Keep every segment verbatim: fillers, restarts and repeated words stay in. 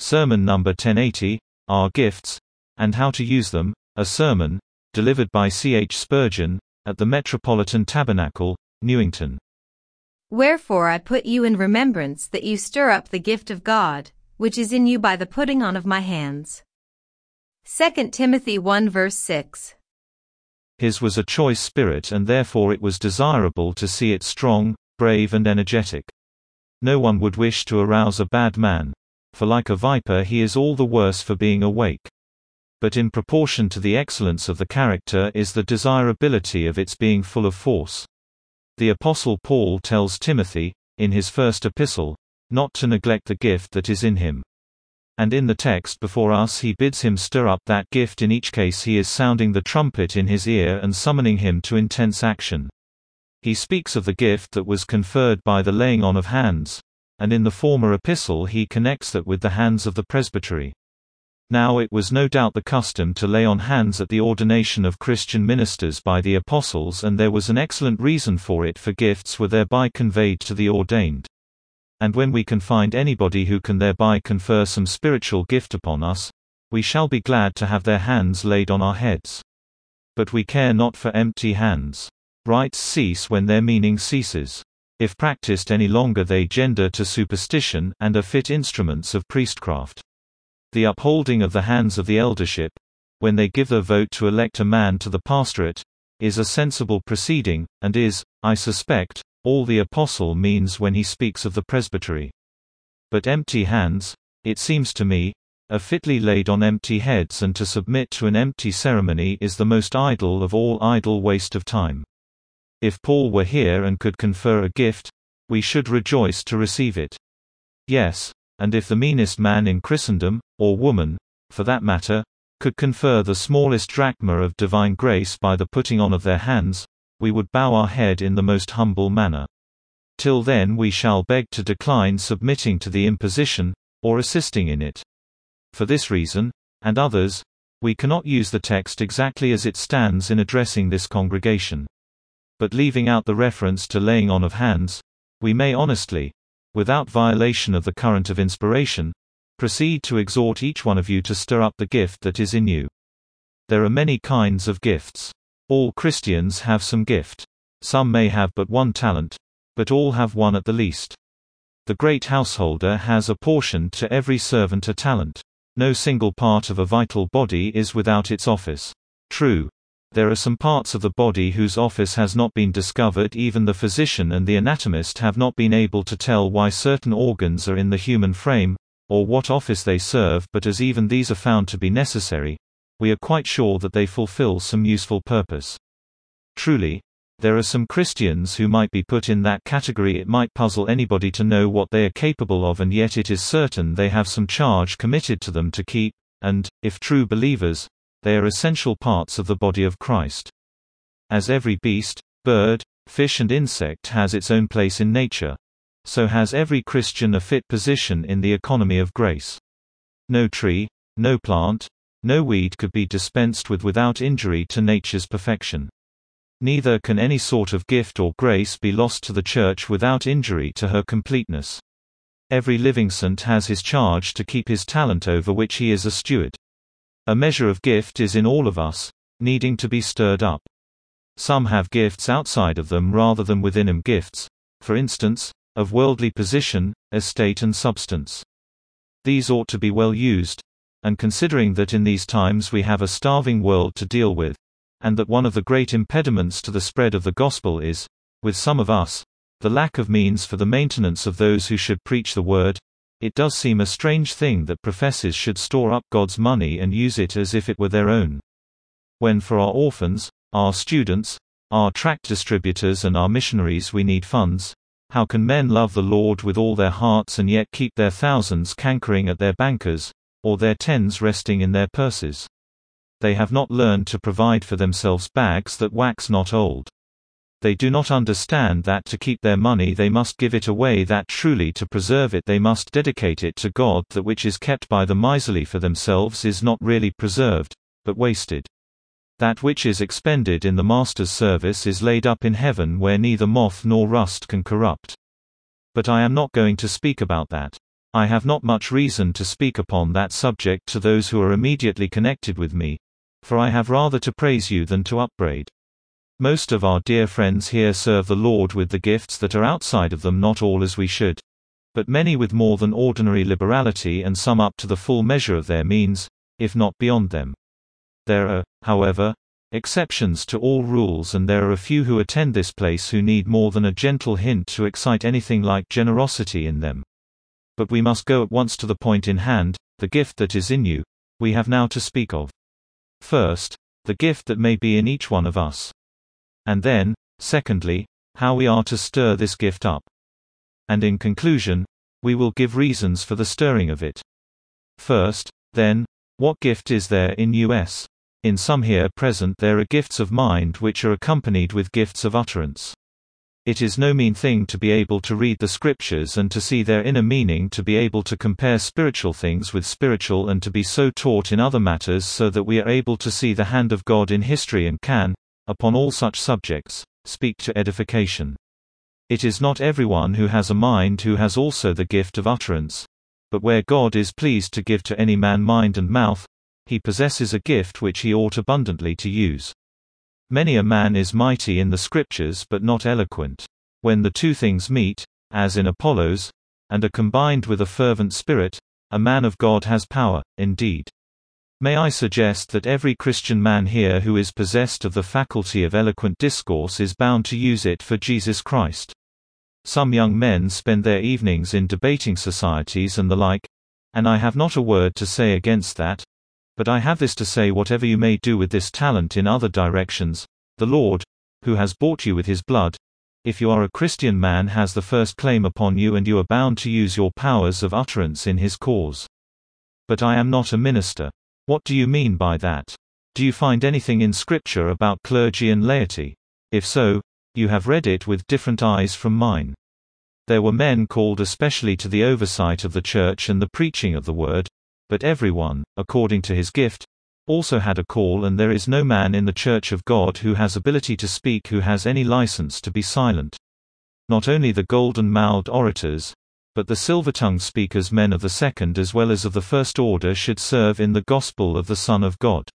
Sermon number ten eighty, Our Gifts, and How to Use Them, a sermon, delivered by C H Spurgeon, at the Metropolitan Tabernacle, Newington. Wherefore I put you in remembrance that you stir up the gift of God, which is in you by the putting on of my hands. Second Timothy one verse six. His was a choice spirit, and therefore it was desirable to see it strong, brave and energetic. No one would wish to arouse a bad man, for like a viper he is all the worse for being awake. But in proportion to the excellence of the character is the desirability of its being full of force. The Apostle Paul tells Timothy, in his first epistle, not to neglect the gift that is in him. And in the text before us he bids him stir up that gift. In each case he is sounding the trumpet in his ear and summoning him to intense action. He speaks of the gift that was conferred by the laying on of hands, and in the former epistle he connects that with the hands of the presbytery. Now it was no doubt the custom to lay on hands at the ordination of Christian ministers by the apostles, and there was an excellent reason for it, for gifts were thereby conveyed to the ordained. And when we can find anybody who can thereby confer some spiritual gift upon us, we shall be glad to have their hands laid on our heads. But we care not for empty hands. Rites cease when their meaning ceases. If practiced any longer they gender to superstition, and are fit instruments of priestcraft. The upholding of the hands of the eldership, when they give their vote to elect a man to the pastorate, is a sensible proceeding, and is, I suspect, all the apostle means when he speaks of the presbytery. But empty hands, it seems to me, are fitly laid on empty heads, and to submit to an empty ceremony is the most idle of all idle waste of time. If Paul were here and could confer a gift, we should rejoice to receive it. Yes, and if the meanest man in Christendom, or woman, for that matter, could confer the smallest drachma of divine grace by the putting on of their hands, we would bow our head in the most humble manner. Till then we shall beg to decline submitting to the imposition, or assisting in it. For this reason, and others, we cannot use the text exactly as it stands in addressing this congregation. But leaving out the reference to laying on of hands, we may honestly, without violation of the current of inspiration, proceed to exhort each one of you to stir up the gift that is in you. There are many kinds of gifts. All Christians have some gift. Some may have but one talent, but all have one at the least. The great householder has apportioned to every servant a talent. No single part of a vital body is without its office. True, there are some parts of the body whose office has not been discovered. Even the physician and the anatomist have not been able to tell why certain organs are in the human frame, or what office they serve, but as even these are found to be necessary, we are quite sure that they fulfill some useful purpose. Truly, there are some Christians who might be put in that category. It might puzzle anybody to know what they are capable of, and yet it is certain they have some charge committed to them to keep, and, if true believers, they are essential parts of the body of Christ. As every beast, bird, fish and insect has its own place in nature, so has every Christian a fit position in the economy of grace. No tree, no plant, no weed could be dispensed with without injury to nature's perfection. Neither can any sort of gift or grace be lost to the Church without injury to her completeness. Every living saint has his charge to keep his talent over which he is a steward. A measure of gift is in all of us, needing to be stirred up. Some have gifts outside of them rather than within them, gifts, for instance, of worldly position, estate and substance. These ought to be well used, and considering that in these times we have a starving world to deal with, and that one of the great impediments to the spread of the gospel is, with some of us, the lack of means for the maintenance of those who should preach the word, it does seem a strange thing that professors should store up God's money and use it as if it were their own. When for our orphans, our students, our tract distributors and our missionaries we need funds, how can men love the Lord with all their hearts and yet keep their thousands cankering at their bankers, or their tens resting in their purses? They have not learned to provide for themselves bags that wax not old. They do not understand that to keep their money they must give it away, that truly to preserve it they must dedicate it to God. That which is kept by the miserly for themselves is not really preserved, but wasted. That which is expended in the Master's service is laid up in heaven, where neither moth nor rust can corrupt. But I am not going to speak about that. I have not much reason to speak upon that subject to those who are immediately connected with me, for I have rather to praise you than to upbraid. Most of our dear friends here serve the Lord with the gifts that are outside of them, not all as we should, but many with more than ordinary liberality, and some up to the full measure of their means, if not beyond them. There are, however, exceptions to all rules, and there are a few who attend this place who need more than a gentle hint to excite anything like generosity in them. But we must go at once to the point in hand, the gift that is in you, we have now to speak of. First, the gift that may be in each one of us. And then, secondly, how we are to stir this gift up. And in conclusion, we will give reasons for the stirring of it. First, then, what gift is there in us? In some here present there are gifts of mind which are accompanied with gifts of utterance. It is no mean thing to be able to read the Scriptures and to see their inner meaning, to be able to compare spiritual things with spiritual, and to be so taught in other matters so that we are able to see the hand of God in history and can, upon all such subjects, speak to edification. It is not everyone who has a mind who has also the gift of utterance, but where God is pleased to give to any man mind and mouth, he possesses a gift which he ought abundantly to use. Many a man is mighty in the Scriptures but not eloquent. When the two things meet, as in Apollos, and are combined with a fervent spirit, a man of God has power, indeed. May I suggest that every Christian man here who is possessed of the faculty of eloquent discourse is bound to use it for Jesus Christ. Some young men spend their evenings in debating societies and the like, and I have not a word to say against that. But I have this to say: whatever you may do with this talent in other directions, the Lord, who has bought you with his blood, if you are a Christian man, has the first claim upon you, and you are bound to use your powers of utterance in his cause. But I am not a minister. What do you mean by that? Do you find anything in Scripture about clergy and laity? If so, you have read it with different eyes from mine. There were men called especially to the oversight of the church and the preaching of the word, but everyone, according to his gift, also had a call, and there is no man in the church of God who has ability to speak who has any license to be silent. Not only the golden-mouthed orators, but the silver-tongued speakers, men of the second as well as of the first order, should serve in the gospel of the Son of God.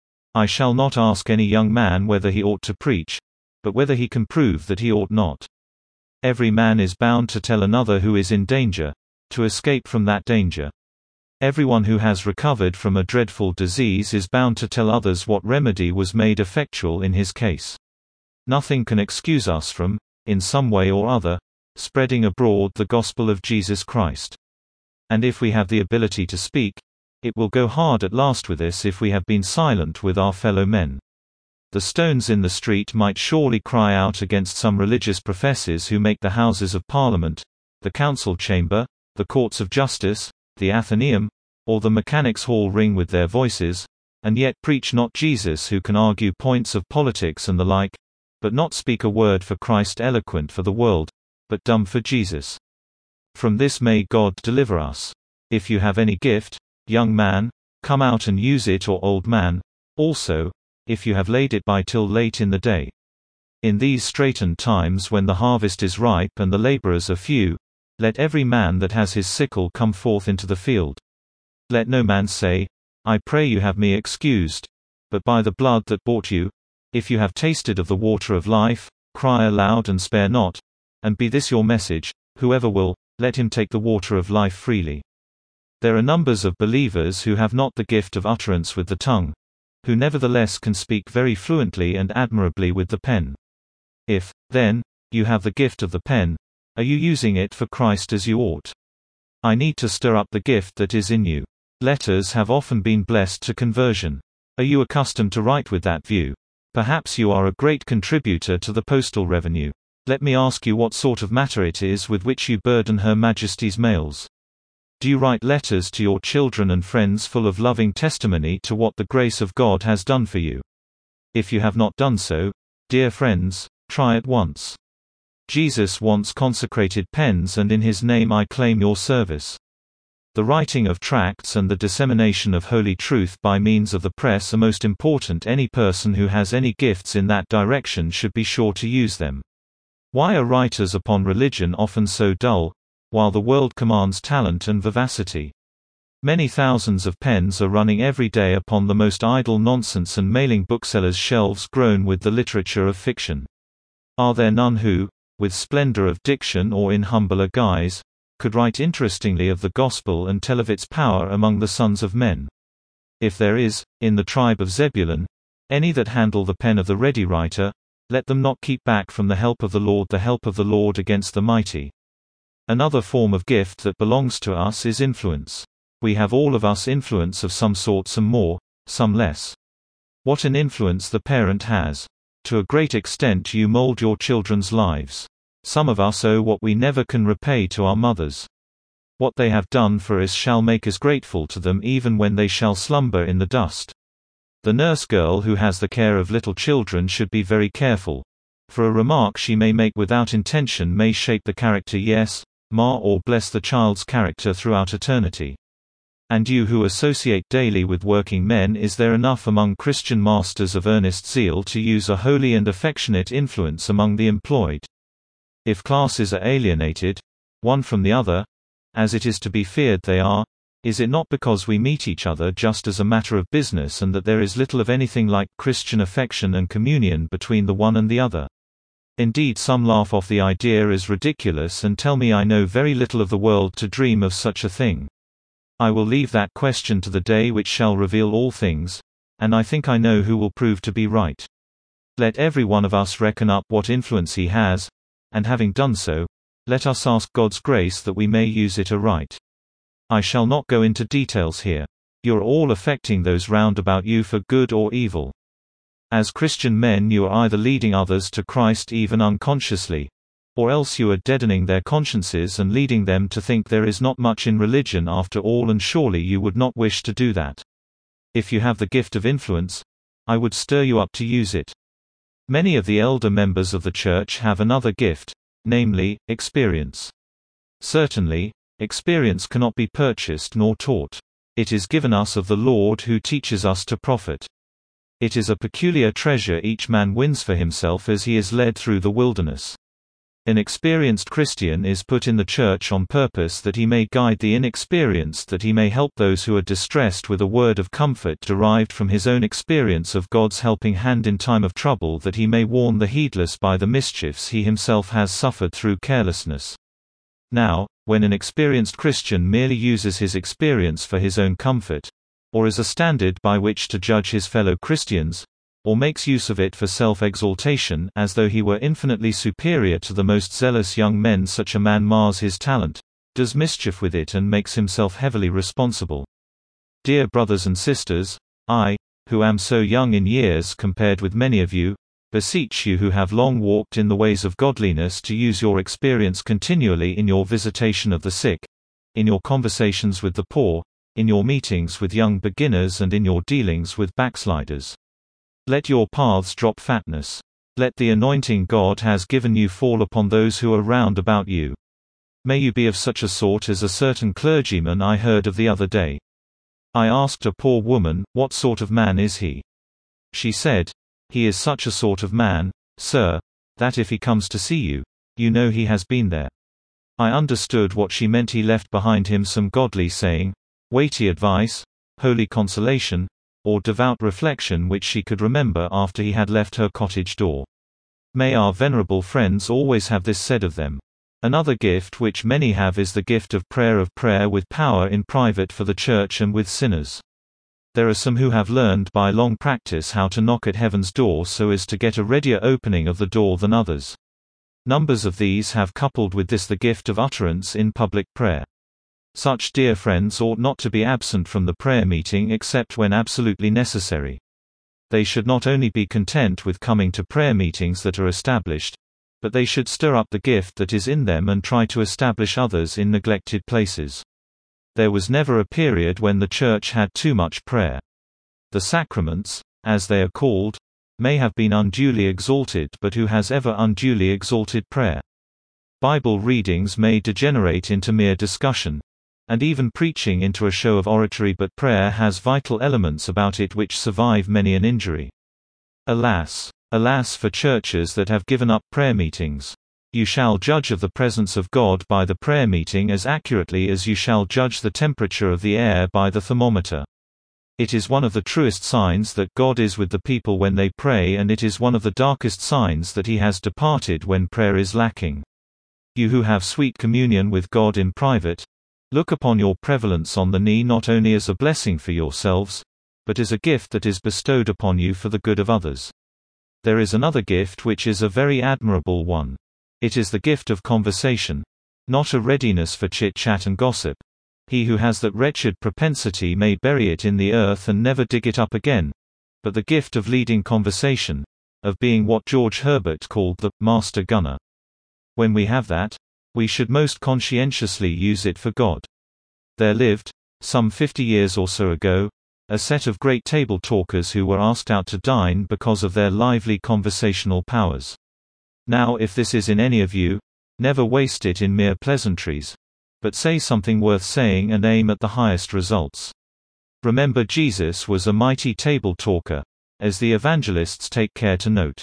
I shall not ask any young man whether he ought to preach, but whether he can prove that he ought not. Every man is bound to tell another who is in danger, to escape from that danger. Everyone who has recovered from a dreadful disease is bound to tell others what remedy was made effectual in his case. Nothing can excuse us from, in some way or other, spreading abroad the gospel of Jesus Christ. And if we have the ability to speak, it will go hard at last with us if we have been silent with our fellow men. The stones in the street might surely cry out against some religious professors who make the Houses of Parliament, the Council Chamber, the Courts of Justice, the Athenaeum, or the Mechanics' Hall ring with their voices, and yet preach not Jesus, who can argue points of politics and the like, but not speak a word for Christ, eloquent for the world, but dumb for Jesus. From this may God deliver us. If you have any gift, young man, come out and use it, or old man, also, if you have laid it by till late in the day. In these straitened times, when the harvest is ripe and the laborers are few, let every man that has his sickle come forth into the field. Let no man say, I pray you have me excused, but by the blood that bought you, if you have tasted of the water of life, cry aloud and spare not. And be this your message: whoever will, let him take the water of life freely. There are numbers of believers who have not the gift of utterance with the tongue, who nevertheless can speak very fluently and admirably with the pen. If, then, you have the gift of the pen, are you using it for Christ as you ought? I need to stir up the gift that is in you. Letters have often been blessed to conversion. Are you accustomed to write with that view? Perhaps you are a great contributor to the postal revenue. Let me ask you what sort of matter it is with which you burden Her Majesty's mails. Do you write letters to your children and friends full of loving testimony to what the grace of God has done for you? If you have not done so, dear friends, try at once. Jesus wants consecrated pens, and in his name I claim your service. The writing of tracts and the dissemination of holy truth by means of the press are most important. Any person who has any gifts in that direction should be sure to use them. Why are writers upon religion often so dull? while the world commands talent and vivacity. Many thousands of pens are running every day upon the most idle nonsense and mailing booksellers' shelves grown with the literature of fiction. Are there none who, with splendor of diction or in humbler guise, could write interestingly of the gospel and tell of its power among the sons of men? If there is, in the tribe of Zebulun, any that handle the pen of the ready writer, let them not keep back from the help of the Lord the help of the Lord against the mighty. Another form of gift that belongs to us is influence. We have all of us influence of some sort, some more, some less. What an influence the parent has! To a great extent you mold your children's lives. Some of us owe what we never can repay to our mothers. What they have done for us shall make us grateful to them even when they shall slumber in the dust. The nurse girl who has the care of little children should be very careful, for a remark she may make without intention may shape the character, yes, mar or bless the child's character throughout eternity. And you who associate daily with working men, is there enough among Christian masters of earnest zeal to use a holy and affectionate influence among the employed? If classes are alienated, one from the other, as it is to be feared they are, is it not because we meet each other just as a matter of business and that there is little of anything like Christian affection and communion between the one and the other? Indeed, some laugh off the idea as ridiculous and tell me I know very little of the world to dream of such a thing. I will leave that question to the day which shall reveal all things, and I think I know who will prove to be right. Let every one of us reckon up what influence he has, and having done so, let us ask God's grace that we may use it aright. I shall not go into details here. You are all affecting those round about you for good or evil. As Christian men you are either leading others to Christ even unconsciously, or else you are deadening their consciences and leading them to think there is not much in religion after all, and surely you would not wish to do that. If you have the gift of influence, I would stir you up to use it. Many of the elder members of the church have another gift, namely, experience. Certainly, experience cannot be purchased nor taught. It is given us of the Lord who teaches us to profit. It is a peculiar treasure each man wins for himself as he is led through the wilderness. An experienced Christian is put in the church on purpose that he may guide the inexperienced, that he may help those who are distressed with a word of comfort derived from his own experience of God's helping hand in time of trouble, that he may warn the heedless by the mischiefs he himself has suffered through carelessness. Now, when an experienced Christian merely uses his experience for his own comfort, or as a standard by which to judge his fellow Christians, or makes use of it for self-exaltation as though he were infinitely superior to the most zealous young men, such a man mars his talent, does mischief with it, and makes himself heavily responsible. Dear brothers and sisters, I, who am so young in years compared with many of you, beseech you who have long walked in the ways of godliness to use your experience continually in your visitation of the sick, in your conversations with the poor, in your meetings with young beginners, and in your dealings with backsliders. Let your paths drop fatness. Let the anointing God has given you fall upon those who are round about you. May you be of such a sort as a certain clergyman I heard of the other day. I asked a poor woman, "What sort of man is he?" She said, "He is such a sort of man, sir, that if he comes to see you, you know he has been there." I understood what she meant. He left behind him some godly saying, weighty advice, holy consolation, or devout reflection which she could remember after he had left her cottage door. May our venerable friends always have this said of them. Another gift which many have is the gift of prayer, of prayer with power in private for the church and with sinners. There are some who have learned by long practice how to knock at heaven's door so as to get a readier opening of the door than others. Numbers of these have coupled with this the gift of utterance in public prayer. Such dear friends ought not to be absent from the prayer meeting except when absolutely necessary. They should not only be content with coming to prayer meetings that are established, but they should stir up the gift that is in them and try to establish others in neglected places. There was never a period when the church had too much prayer. The sacraments, as they are called, may have been unduly exalted, but who has ever unduly exalted prayer? Bible readings may degenerate into mere discussion, and even preaching into a show of oratory, but prayer has vital elements about it which survive many an injury. Alas! Alas for churches that have given up prayer meetings. You shall judge of the presence of God by the prayer meeting as accurately as you shall judge the temperature of the air by the thermometer. It is one of the truest signs that God is with the people when they pray, and it is one of the darkest signs that He has departed when prayer is lacking. You who have sweet communion with God in private, look upon your prevalence on the knee not only as a blessing for yourselves, but as a gift that is bestowed upon you for the good of others. There is another gift which is a very admirable one. It is the gift of conversation, not a readiness for chit-chat and gossip. He who has that wretched propensity may bury it in the earth and never dig it up again, but the gift of leading conversation, of being what George Herbert called the master gunner. When we have that, we should most conscientiously use it for God. There lived, some fifty years or so ago, a set of great table talkers who were asked out to dine because of their lively conversational powers. Now if this is in any of you, never waste it in mere pleasantries, but say something worth saying and aim at the highest results. Remember, Jesus was a mighty table talker, as the evangelists take care to note.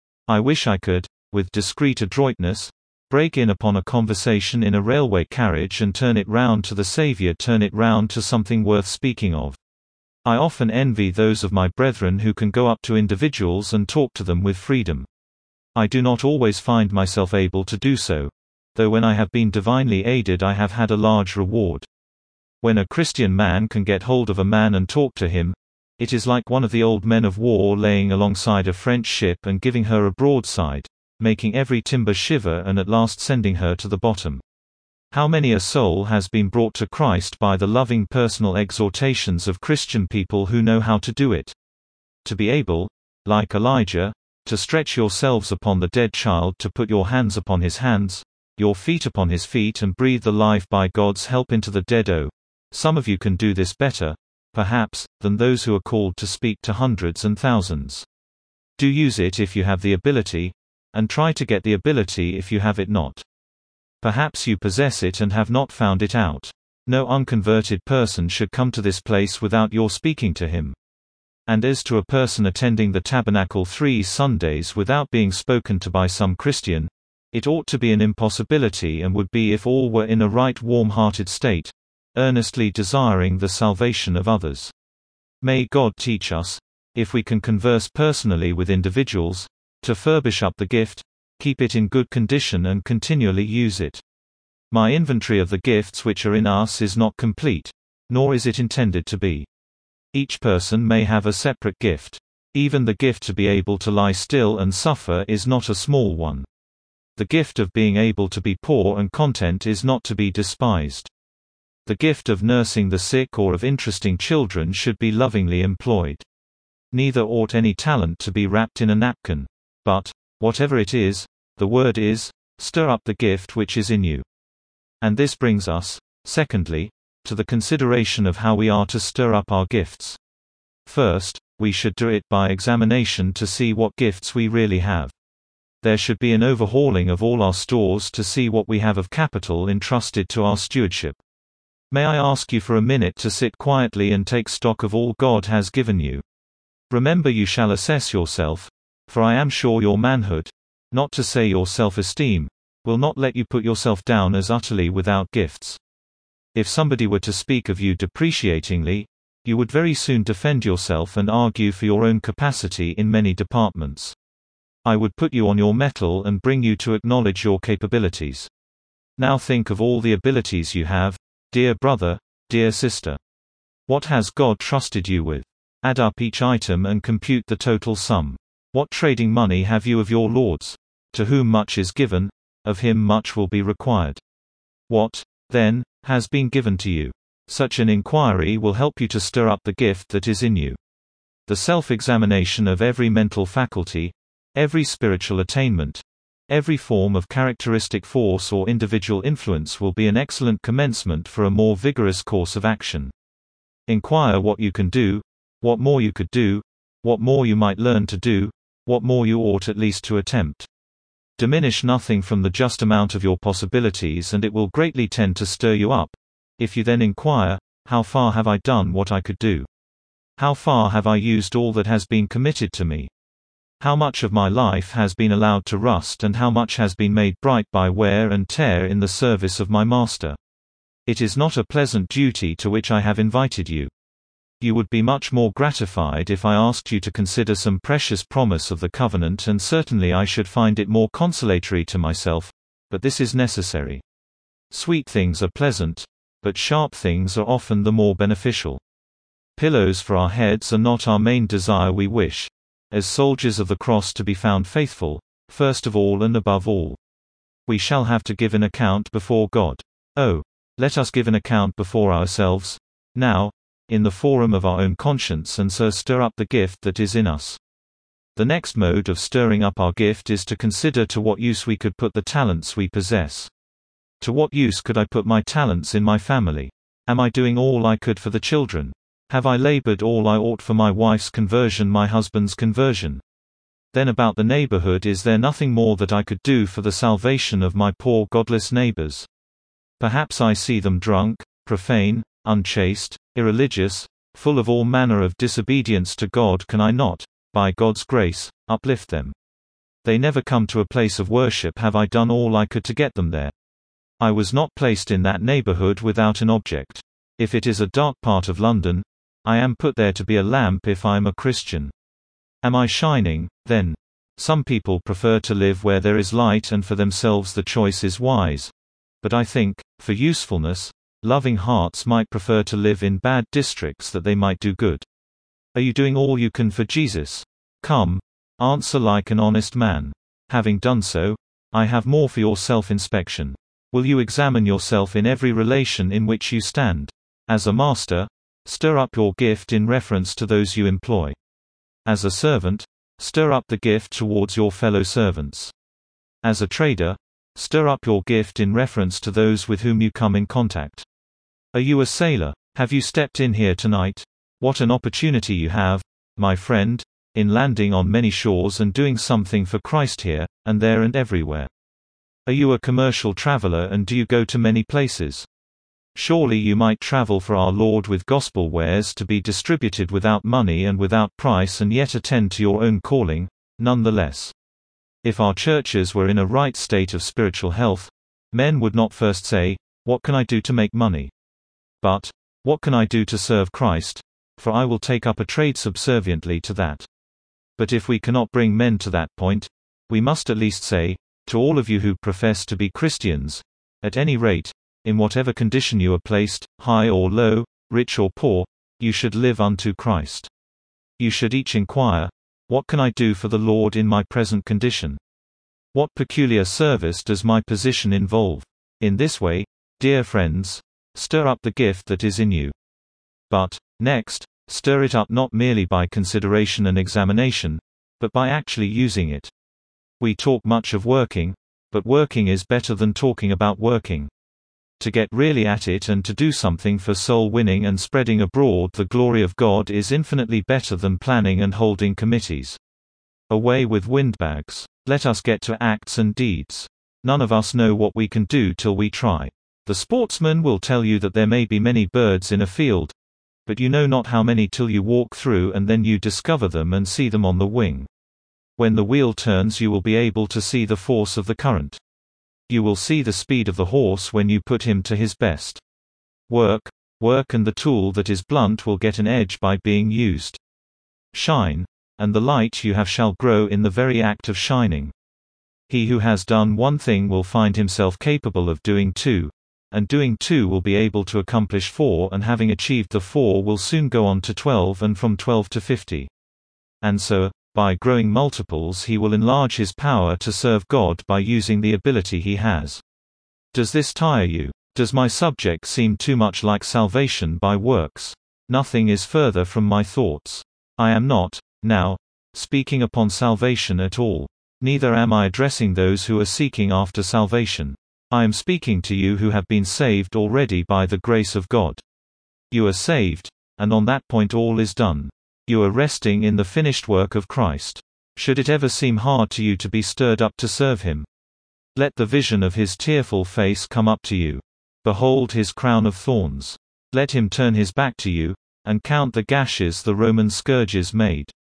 I wish I could, with discreet adroitness, break in upon a conversation in a railway carriage and turn it round to the Saviour, turn it round to something worth speaking of. I often envy those of my brethren who can go up to individuals and talk to them with freedom. I do not always find myself able to do so, though when I have been divinely aided I have had a large reward. When a Christian man can get hold of a man and talk to him, it is like one of the old men of war laying alongside a French ship and giving her a broadside, making every timber shiver and at last sending her to the bottom. How many a soul has been brought to Christ by the loving personal exhortations of Christian people who know how to do it. To be able, like Elijah, to stretch yourselves upon the dead child, to put your hands upon his hands, your feet upon his feet, and breathe the life by God's help into the dead. Oh, some of you can do this better, perhaps, than those who are called to speak to hundreds and thousands. Do use it if you have the ability, and try to get the ability if you have it not. Perhaps you possess it and have not found it out. No unconverted person should come to this place without your speaking to him. And as to a person attending the tabernacle three Sundays without being spoken to by some Christian, it ought to be an impossibility, and would be if all were in a right warm-hearted state, earnestly desiring the salvation of others. May God teach us, if we can converse personally with individuals, to furbish up the gift, keep it in good condition and continually use it. My inventory of the gifts which are in us is not complete, nor is it intended to be. Each person may have a separate gift. Even the gift to be able to lie still and suffer is not a small one. The gift of being able to be poor and content is not to be despised. The gift of nursing the sick or of interesting children should be lovingly employed. Neither ought any talent to be wrapped in a napkin. But, whatever it is, the word is, stir up the gift which is in you. And this brings us, secondly, to the consideration of how we are to stir up our gifts. First, we should do it by examination to see what gifts we really have. There should be an overhauling of all our stores to see what we have of capital entrusted to our stewardship. May I ask you for a minute to sit quietly and take stock of all God has given you? Remember, you shall assess yourself, for I am sure your manhood, not to say your self-esteem, will not let you put yourself down as utterly without gifts. If somebody were to speak of you depreciatingly, you would very soon defend yourself and argue for your own capacity in many departments. I would put you on your mettle and bring you to acknowledge your capabilities. Now think of all the abilities you have, dear brother, dear sister. What has God trusted you with? Add up each item and compute the total sum. What trading money have you of your Lord's? To whom much is given, of him much will be required. What, then, has been given to you? Such an inquiry will help you to stir up the gift that is in you. The self-examination of every mental faculty, every spiritual attainment, every form of characteristic force or individual influence will be an excellent commencement for a more vigorous course of action. Inquire what you can do, what more you could do, what more you might learn to do, what more you ought at least to attempt. Diminish nothing from the just amount of your possibilities, and it will greatly tend to stir you up. If you then inquire, how far have I done what I could do? How far have I used all that has been committed to me? How much of my life has been allowed to rust and how much has been made bright by wear and tear in the service of my Master? It is not a pleasant duty to which I have invited you. You would be much more gratified if I asked you to consider some precious promise of the covenant, and certainly I should find it more consolatory to myself, but this is necessary. Sweet things are pleasant, but sharp things are often the more beneficial. Pillows for our heads are not our main desire. We wish, as soldiers of the cross, to be found faithful, first of all and above all. We shall have to give an account before God. Oh, let us give an account before ourselves, now, in the forum of our own conscience, and so stir up the gift that is in us. The next mode of stirring up our gift is to consider to what use we could put the talents we possess. To what use could I put my talents in my family? Am I doing all I could for the children? Have I labored all I ought for my wife's conversion, my husband's conversion? Then about the neighborhood, is there nothing more that I could do for the salvation of my poor godless neighbors? Perhaps I see them drunk, profane, unchaste, irreligious, full of all manner of disobedience to God. Can I not, by God's grace, uplift them? They never come to a place of worship. Have I done all I could to get them there? I was not placed in that neighborhood without an object. If it is a dark part of London, I am put there to be a lamp if I am a Christian. Am I shining, then? Some people prefer to live where there is light, and for themselves the choice is wise. But I think, for usefulness, loving hearts might prefer to live in bad districts that they might do good. Are you doing all you can for Jesus? Come, answer like an honest man. Having done so, I have more for your self-inspection. Will you examine yourself in every relation in which you stand? As a master, stir up your gift in reference to those you employ. As a servant, stir up the gift towards your fellow servants. As a trader, stir up your gift in reference to those with whom you come in contact. Are you a sailor? Have you stepped in here tonight? What an opportunity you have, my friend, in landing on many shores and doing something for Christ here, and there and everywhere. Are you a commercial traveler, and do you go to many places? Surely you might travel for our Lord with gospel wares to be distributed without money and without price, and yet attend to your own calling, nonetheless. If our churches were in a right state of spiritual health, men would not first say, "What can I do to make money?" but, "What can I do to serve Christ? For I will take up a trade subserviently to that." But if we cannot bring men to that point, we must at least say, to all of you who profess to be Christians, at any rate, in whatever condition you are placed, high or low, rich or poor, you should live unto Christ. You should each inquire, "What can I do for the Lord in my present condition? What peculiar service does my position involve?" In this way, dear friends, stir up the gift that is in you. But, next, stir it up not merely by consideration and examination, but by actually using it. We talk much of working, but working is better than talking about working. To get really at it and to do something for soul winning and spreading abroad the glory of God is infinitely better than planning and holding committees. Away with windbags. Let us get to acts and deeds. None of us know what we can do till we try. The sportsman will tell you that there may be many birds in a field, but you know not how many till you walk through, and then you discover them and see them on the wing. When the wheel turns, you will be able to see the force of the current. You will see the speed of the horse when you put him to his best. Work, work, and the tool that is blunt will get an edge by being used. Shine, and the light you have shall grow in the very act of shining. He who has done one thing will find himself capable of doing two, and doing two will be able to accomplish four, and having achieved the four will soon go on to twelve, and from twelve to fifty. And so, by growing multiples, he will enlarge his power to serve God by using the ability he has. Does this tire you? Does my subject seem too much like salvation by works? Nothing is further from my thoughts. I am not, now, speaking upon salvation at all. Neither am I addressing those who are seeking after salvation. I am speaking to you who have been saved already by the grace of God. You are saved, and on that point all is done. You are resting in the finished work of Christ. Should it ever seem hard to you to be stirred up to serve Him, let the vision of His tearful face come up to you. Behold His crown of thorns. Let Him turn His back to you, and count the gashes the Roman scourges made.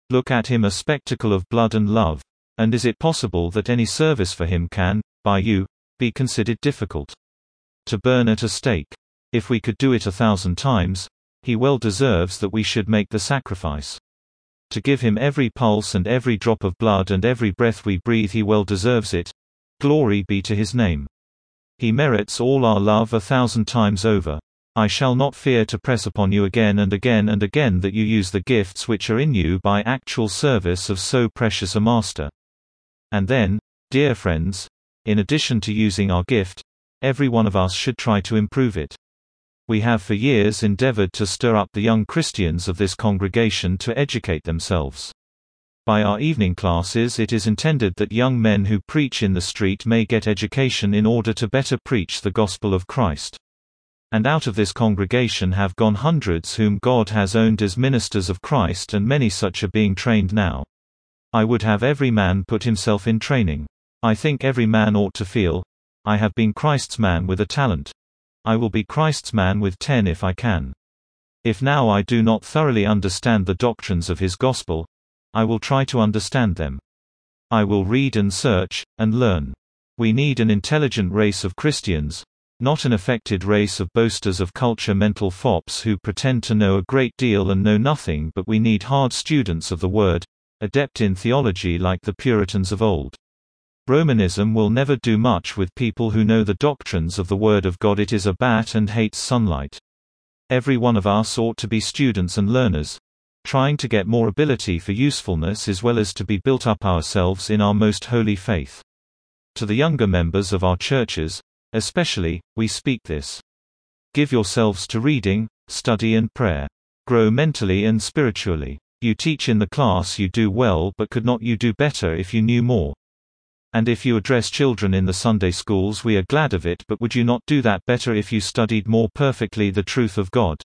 Look at him, a spectacle of blood and love. And is it possible that any service for him can, by you, be considered difficult? To burn at a stake. If we could do it a thousand times, he well deserves that we should make the sacrifice. To give him every pulse and every drop of blood and every breath we breathe, he well deserves it. Glory be to his name. He merits all our love a thousand times over. I shall not fear to press upon you again and again and again that you use the gifts which are in you by actual service of so precious a Master. And then, dear friends, in addition to using our gift, every one of us should try to improve it. We have for years endeavored to stir up the young Christians of this congregation to educate themselves. By our evening classes, it is intended that young men who preach in the street may get education in order to better preach the gospel of Christ. And out of this congregation have gone hundreds whom God has owned as ministers of Christ, and many such are being trained now. I would have every man put himself in training. I think every man ought to feel, I have been Christ's man with a talent. I will be Christ's man with ten if I can. If now I do not thoroughly understand the doctrines of his gospel, I will try to understand them. I will read and search, and learn. We need an intelligent race of Christians, not an affected race of boasters of culture, mental fops who pretend to know a great deal and know nothing, but we need hard students of the Word, adept in theology like the Puritans of old. Romanism will never do much with people who know the doctrines of the Word of God. It is a bat and hates sunlight. Every one of us ought to be students and learners, trying to get more ability for usefulness as well as to be built up ourselves in our most holy faith. To the younger members of our churches, especially, we speak this. Give yourselves to reading, study and prayer. Grow mentally and spiritually. You teach in the class, you do well, but could not you do better if you knew more? And if you address children in the Sunday schools, we are glad of it, but would you not do that better if you studied more perfectly the truth of God?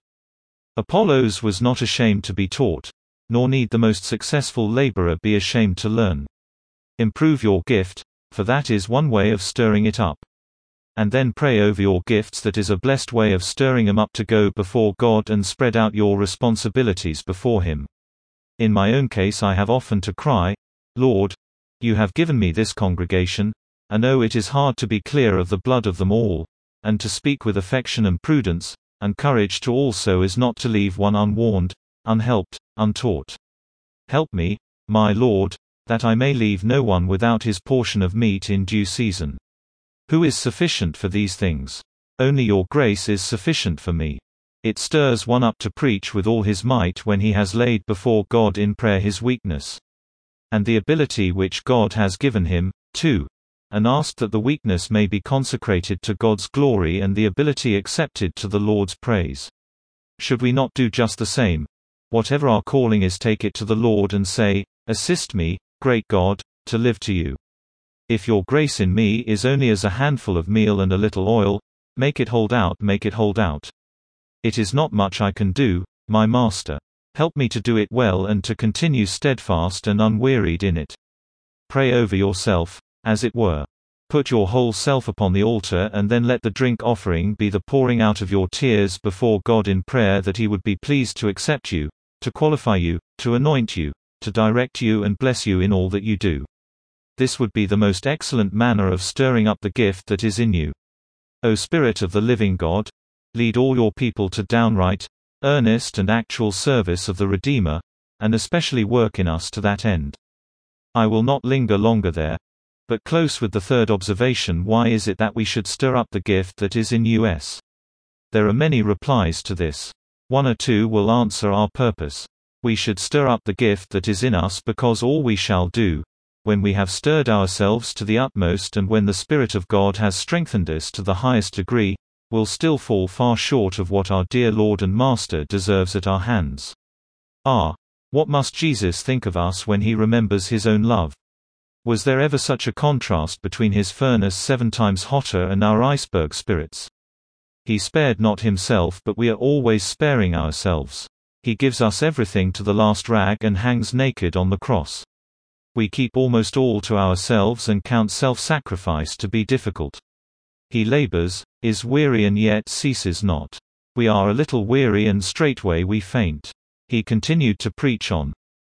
Apollos was not ashamed to be taught, nor need the most successful laborer be ashamed to learn. Improve your gift, for that is one way of stirring it up. And then pray over your gifts. That is a blessed way of stirring them up to go before God and spread out your responsibilities before Him. In my own case, I have often to cry, Lord, you have given me this congregation, and oh, it is hard to be clear of the blood of them all, and to speak with affection and prudence, and courage to also as not to leave one unwarned, unhelped, untaught. Help me, my Lord, that I may leave no one without his portion of meat in due season. Who is sufficient for these things? Only your grace is sufficient for me. It stirs one up to preach with all his might when he has laid before God in prayer his weakness, and the ability which God has given him, too, and asked that the weakness may be consecrated to God's glory and the ability accepted to the Lord's praise. Should we not do just the same? Whatever our calling is, take it to the Lord and say, assist me, great God, to live to you. If your grace in me is only as a handful of meal and a little oil, make it hold out, make it hold out. It is not much I can do, my Master. Help me to do it well and to continue steadfast and unwearied in it. Pray over yourself, as it were. Put your whole self upon the altar, and then let the drink offering be the pouring out of your tears before God in prayer, that He would be pleased to accept you, to qualify you, to anoint you, to direct you and bless you in all that you do. This would be the most excellent manner of stirring up the gift that is in you. O Spirit of the living God, lead all your people to downright, earnest and actual service of the Redeemer, and especially work in us to that end. I will not linger longer there, but close with the third observation. Why is it that we should stir up the gift that is in us? There are many replies to this. One or two will answer our purpose. We should stir up the gift that is in us because all we shall do, when we have stirred ourselves to the utmost and when the Spirit of God has strengthened us to the highest degree, will still fall far short of what our dear Lord and Master deserves at our hands. Ah, what must Jesus think of us when He remembers His own love? Was there ever such a contrast between His furnace seven times hotter and our iceberg spirits? He spared not Himself, but we are always sparing ourselves. He gives us everything to the last rag and hangs naked on the cross. We keep almost all to ourselves and count self-sacrifice to be difficult. He labors, is weary and yet ceases not. We are a little weary and straightway we faint. He continued to preach on.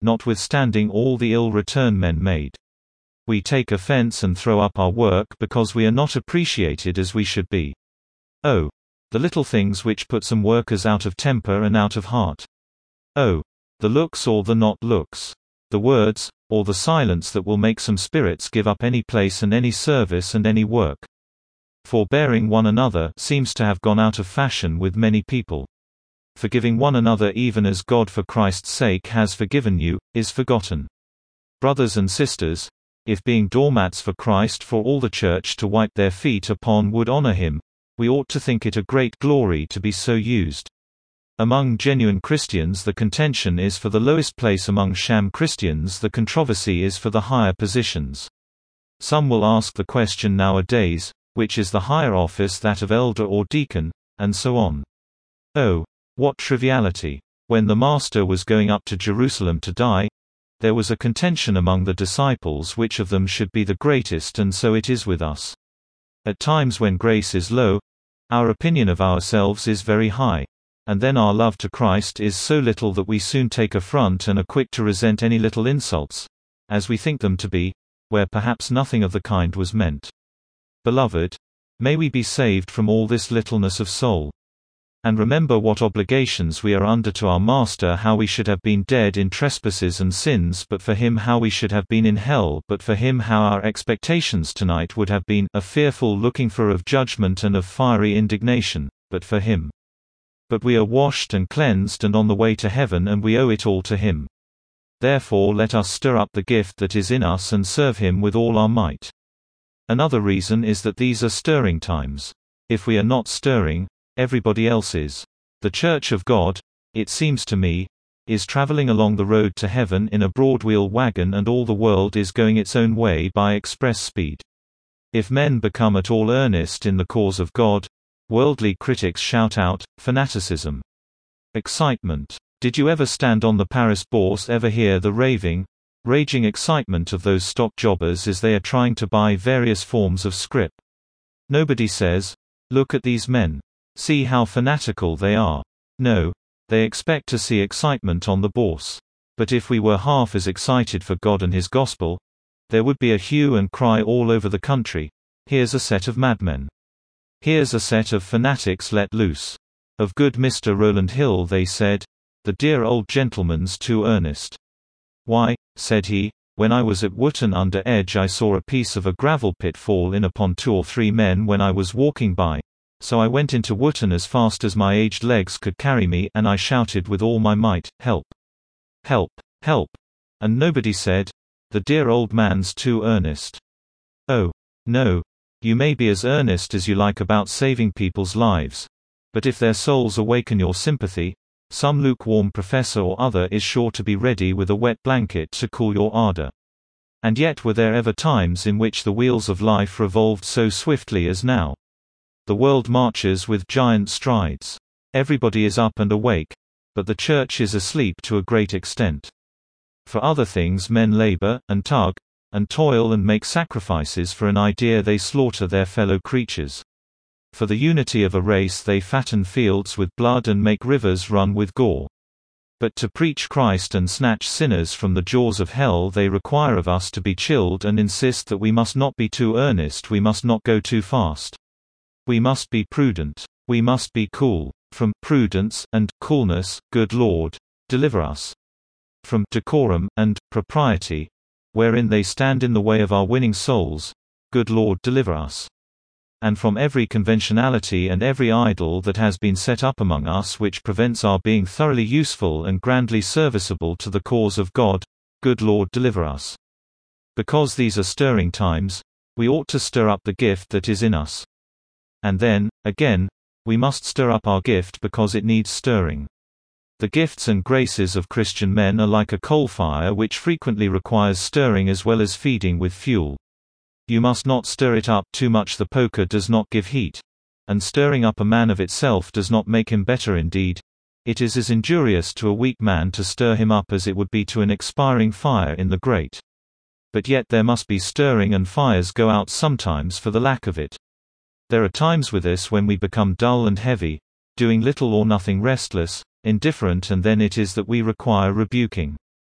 notwithstanding all the ill return men made. We take offense and throw up our work because we are not appreciated as we should be. Oh, the little things which put some workers out of temper and out of heart. Oh, the looks or the not looks. The words, or the silence that will make some spirits give up any place and any service and any work. Forbearing one another seems to have gone out of fashion with many people. Forgiving one another even as God for Christ's sake has forgiven you, is forgotten. Brothers and sisters, if being doormats for Christ for all the church to wipe their feet upon would honor him, we ought to think it a great glory to be so used. Among genuine Christians the contention is for the lowest place, among sham Christians the controversy is for the higher positions. Some will ask the question nowadays, which is the higher office, that of elder or deacon, and so on. Oh, what triviality! When the Master was going up to Jerusalem to die, there was a contention among the disciples which of them should be the greatest, and so it is with us. At times when grace is low, our opinion of ourselves is very high. And then our love to Christ is so little that we soon take affront and are quick to resent any little insults, as we think them to be, where perhaps nothing of the kind was meant. Beloved, may we be saved from all this littleness of soul. And remember what obligations we are under to our Master, how we should have been dead in trespasses and sins but for him, how we should have been in hell but for him, how our expectations tonight would have been a fearful looking for of judgment and of fiery indignation, but for him. But we are washed and cleansed and on the way to heaven, and we owe it all to him. Therefore let us stir up the gift that is in us and serve him with all our might. Another reason is that these are stirring times. If we are not stirring, everybody else is. The Church of God, it seems to me, is traveling along the road to heaven in a broad-wheel wagon, and all the world is going its own way by express speed. If men become at all earnest in the cause of God, worldly critics shout out, fanaticism. Excitement. Did you ever stand on the Paris Bourse, ever hear the raving, raging excitement of those stock jobbers as they are trying to buy various forms of scrip? Nobody says, look at these men. See how fanatical they are. No, they expect to see excitement on the bourse. But if we were half as excited for God and his gospel, there would be a hue and cry all over the country. Here's a set of madmen. Here's a set of fanatics let loose. Of good Mister Rowland Hill they said, the dear old gentleman's too earnest. Why, said he, when I was at Wootton under Edge I saw a piece of a gravel pit fall in upon two or three men when I was walking by, so I went into Wootton as fast as my aged legs could carry me, and I shouted with all my might, help! Help! Help! And nobody said, the dear old man's too earnest. Oh, no. You may be as earnest as you like about saving people's lives, but if their souls awaken your sympathy, some lukewarm professor or other is sure to be ready with a wet blanket to cool your ardor. And yet were there ever times in which the wheels of life revolved so swiftly as now? The world marches with giant strides. Everybody is up and awake, but the church is asleep to a great extent. For other things men labor, and tug, and toil and make sacrifices. For an idea they slaughter their fellow creatures. For the unity of a race they fatten fields with blood and make rivers run with gore. But to preach Christ and snatch sinners from the jaws of hell they require of us to be chilled and insist that we must not be too earnest, we must not go too fast. We must be prudent. We must be cool. From prudence and coolness, good Lord, deliver us. From decorum and propriety, wherein they stand in the way of our winning souls, good Lord, deliver us. And from every conventionality and every idol that has been set up among us which prevents our being thoroughly useful and grandly serviceable to the cause of God, good Lord, deliver us. Because these are stirring times, we ought to stir up the gift that is in us. And then, again, we must stir up our gift because it needs stirring. The gifts and graces of Christian men are like a coal fire which frequently requires stirring as well as feeding with fuel. You must not stir it up too much. The poker does not give heat. And stirring up a man of itself does not make him better. Indeed, it is as injurious to a weak man to stir him up as it would be to an expiring fire in the grate. But yet there must be stirring, and fires go out sometimes for the lack of it. There are times with us when we become dull and heavy, doing little or nothing, restless, indifferent, and then it is that we require rebuking.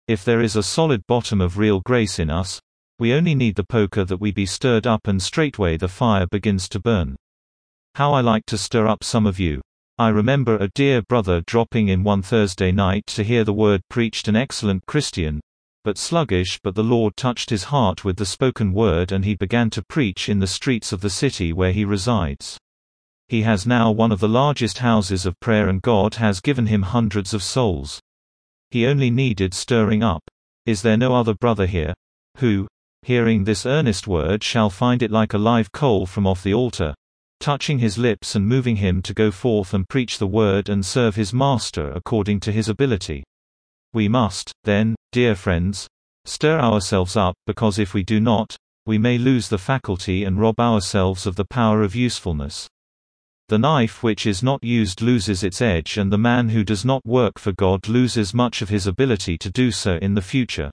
If there is a solid bottom of real grace in us, we only need the poker that we be stirred up, and straightway the fire begins to burn. How I like to stir up some of you. I remember a dear brother dropping in one Thursday night to hear the word preached, an excellent Christian, but sluggish, but the Lord touched his heart with the spoken word and he began to preach in the streets of the city where he resides. He has now one of the largest houses of prayer and God has given him hundreds of souls. He only needed stirring up. Is there no other brother here, who, hearing this earnest word, shall find it like a live coal from off the altar, touching his lips and moving him to go forth and preach the word and serve his master according to his ability? We must, then, dear friends, stir ourselves up, because if we do not, we may lose the faculty and rob ourselves of the power of usefulness. The knife which is not used loses its edge, and the man who does not work for God loses much of his ability to do so in the future.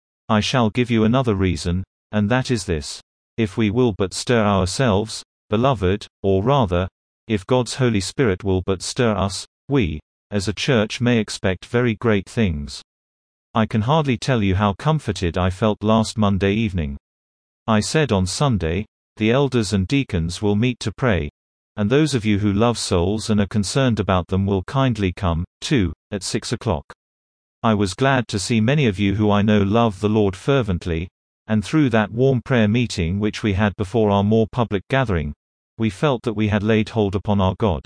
I shall give you another reason, and that is this. If we will but stir ourselves, beloved, or rather, if God's Holy Spirit will but stir us, we, as a church, may expect very great things. I can hardly tell you how comforted I felt last Monday evening. I said on Sunday, the elders and deacons will meet to pray, and those of you who love souls and are concerned about them will kindly come, too, at six o'clock. I was glad to see many of you who I know love the Lord fervently, and through that warm prayer meeting which we had before our more public gathering, we felt that we had laid hold upon our God.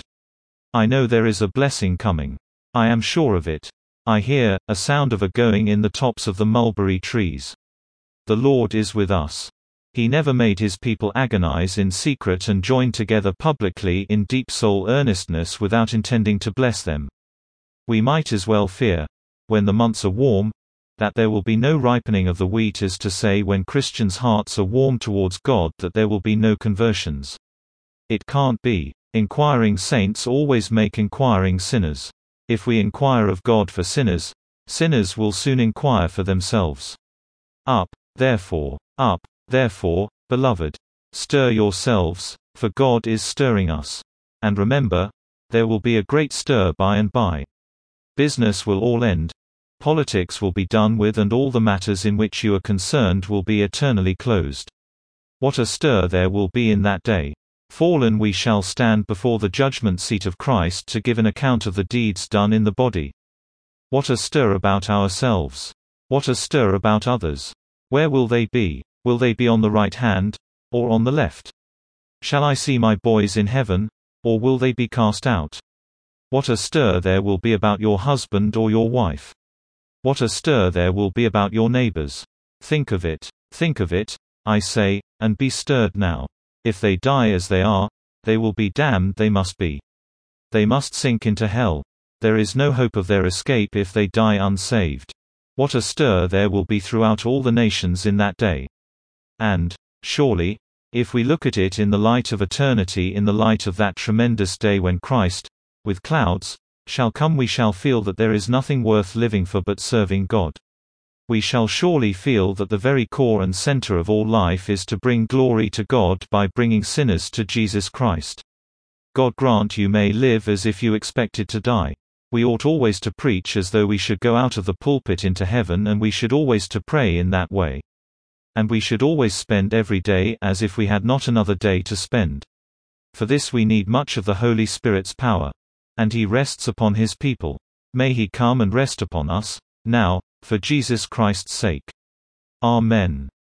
I know there is a blessing coming. I am sure of it. I hear a sound of a going in the tops of the mulberry trees. The Lord is with us. He never made his people agonize in secret and join together publicly in deep soul earnestness without intending to bless them. We might as well fear, when the months are warm, that there will be no ripening of the wheat, as to say when Christians' hearts are warm towards God that there will be no conversions. It can't be. Inquiring saints always make inquiring sinners. If we inquire of God for sinners, sinners will soon inquire for themselves. Up, therefore, up, therefore, beloved. Stir yourselves, for God is stirring us. And remember, there will be a great stir by and by. Business will all end. Politics will be done with, and all the matters in which you are concerned will be eternally closed. What a stir there will be in that day! Fallen we shall stand before the judgment seat of Christ to give an account of the deeds done in the body. What a stir about ourselves! What a stir about others! Where will they be? Will they be on the right hand, or on the left? Shall I see my boys in heaven, or will they be cast out? What a stir there will be about your husband or your wife! What a stir there will be about your neighbors! Think of it, think of it, I say, and be stirred now. If they die as they are, they will be damned, they must be. They must sink into hell. There is no hope of their escape if they die unsaved. What a stir there will be throughout all the nations in that day. And, surely, if we look at it in the light of eternity, in the light of that tremendous day when Christ, with clouds, shall come, we shall feel that there is nothing worth living for but serving God. We shall surely feel that the very core and center of all life is to bring glory to God by bringing sinners to Jesus Christ. God grant you may live as if you expected to die. We ought always to preach as though we should go out of the pulpit into heaven, and we should always to pray in that way. And we should always spend every day as if we had not another day to spend. For this we need much of the Holy Spirit's power. And he rests upon his people. May he come and rest upon us, now, for Jesus Christ's sake. Amen.